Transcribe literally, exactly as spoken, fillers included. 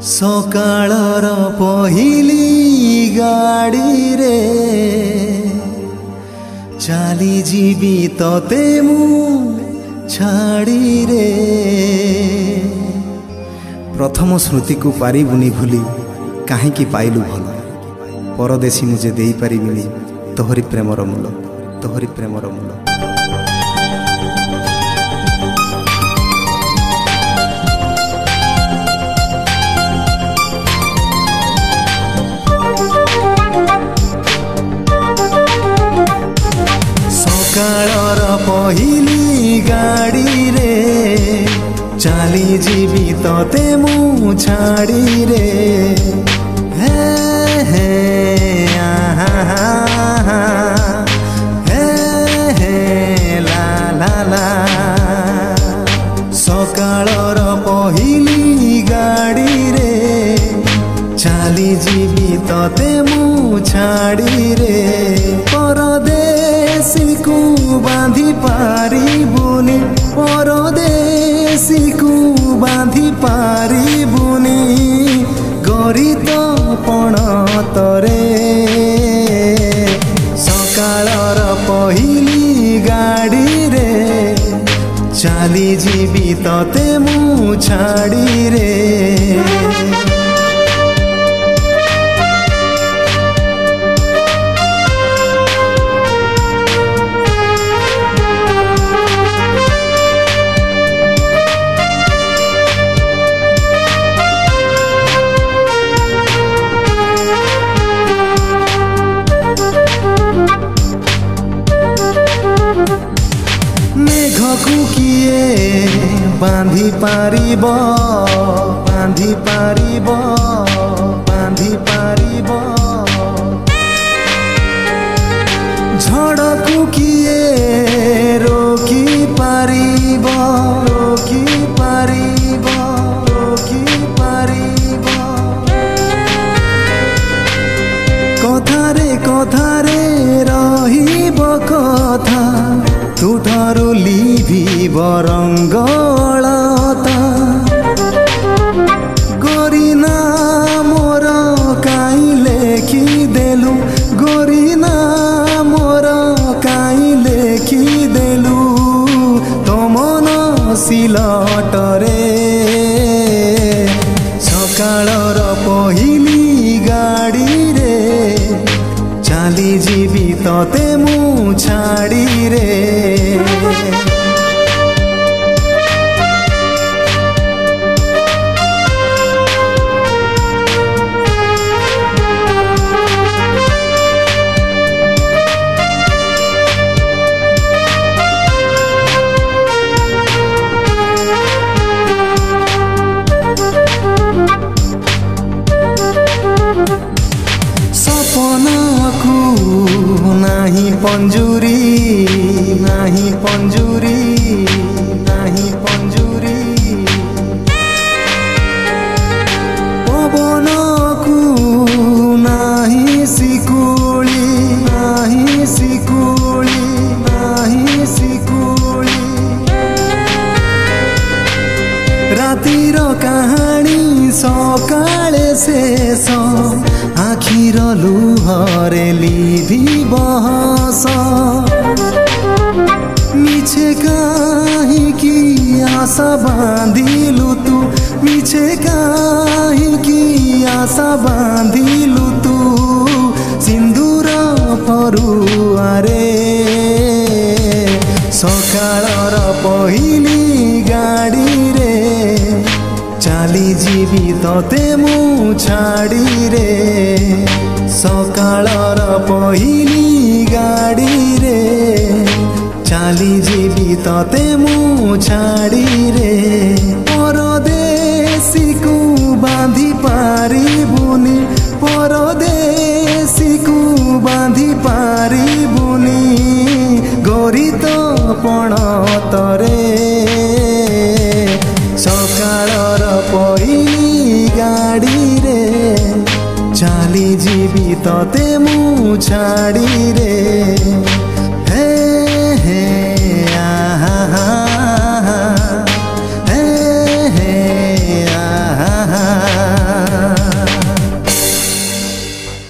सकाळर पहिली गाड़ी रे चाली जीवी तते मु छाड़ी रे। प्रथम स्मृति को पारिबुनी भूली काहींकी पाइलु भल परदेशी मुझे दे पारिबिनी तोहरी प्रेमर मूल तोहरी प्रेमर मूल। सकाळर पहिली गाड़ी रे चाली जीवी तते मु छाड़ी रे। हे हे आहा हे हे ला ला ला। सकाळर पहिली गाड़ी रे चाली जीवी तते मु छाड़ी रे। परदेशी को बांधी पारिबुनी परदेशी को बांधी पारिबुनी गरित पण तरे। सकाळर पहिली गाड़ी रे चाली जीवी तते मु छाड़ी रे। मेघकु किए बांधी पारिब बांधी पारिब बांधी पारिब। झड़कु किए रोकी पारिब रोकी पारिब रोकी पारिब। कथारे कथारे रहिब कथा तुठारु लिभिब रंगलता। गरिना मोर काई लेखि देलु गरिना मोर काई लेखि देलु तो मन सिलटरे। सकाळर पहिली गाड़ी रे चाली जीवी तते मु छाड़ी रे। सपनाकु नाही पंजुरी नाही पंजुरी नाही पंजुरी। पवनकु नाही सिकुली नाही सिकुली नाही सिकुली। रातिर कहानी सकाळे शेष आखिर लुहरे लिभि बहस। मिछे काहींकी आशा बांधिलु तू मिछे काहींकी आशा बांधिलु तू सिंदूर परुआरे। सकाळर पहिली गाड़ी रे चाली जीवी तते मु छाड़ी रे। सकाळर पहिली गाड़ी रे चाली जीवी तते मु छाड़ी रे। परदेशी को बांधी पारिबुनी परदेशी को बांधी पारिबुनी गरित पण तरे। सकाळर पहिली गाड़ी रे चाली जीवी तते मु छाड़ी रे।